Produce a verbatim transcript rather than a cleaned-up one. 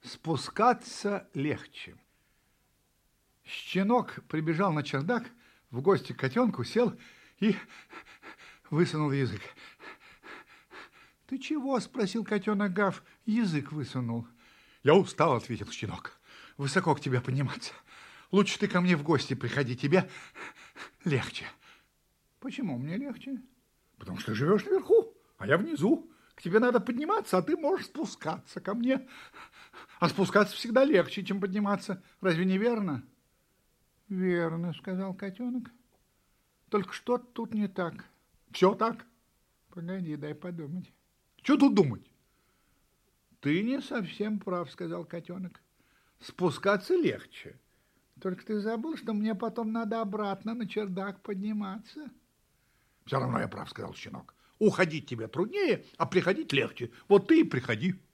Спускаться легче. Щенок прибежал на чердак в гости к котенку, сел и высунул язык. «Ты чего?» – спросил котенок Гав. «Язык высунул». «Я устал», – ответил щенок. «Высоко к тебе подниматься. Лучше ты ко мне в гости приходи, тебе легче». «Почему мне легче?» «Потому что ты живешь наверху, а я внизу. К тебе надо подниматься, а ты можешь спускаться ко мне. А спускаться всегда легче, чем подниматься. Разве не верно?» «Верно», – сказал котенок. «Только что тут не так». «Все так». «Погоди, дай подумать». «Что тут думать?» «Ты не совсем прав», – сказал котенок. «Спускаться легче. Только ты забыл, что мне потом надо обратно на чердак подниматься». «Все равно я прав», – сказал щенок. «Уходить тебе труднее, а приходить легче. Вот ты и приходи».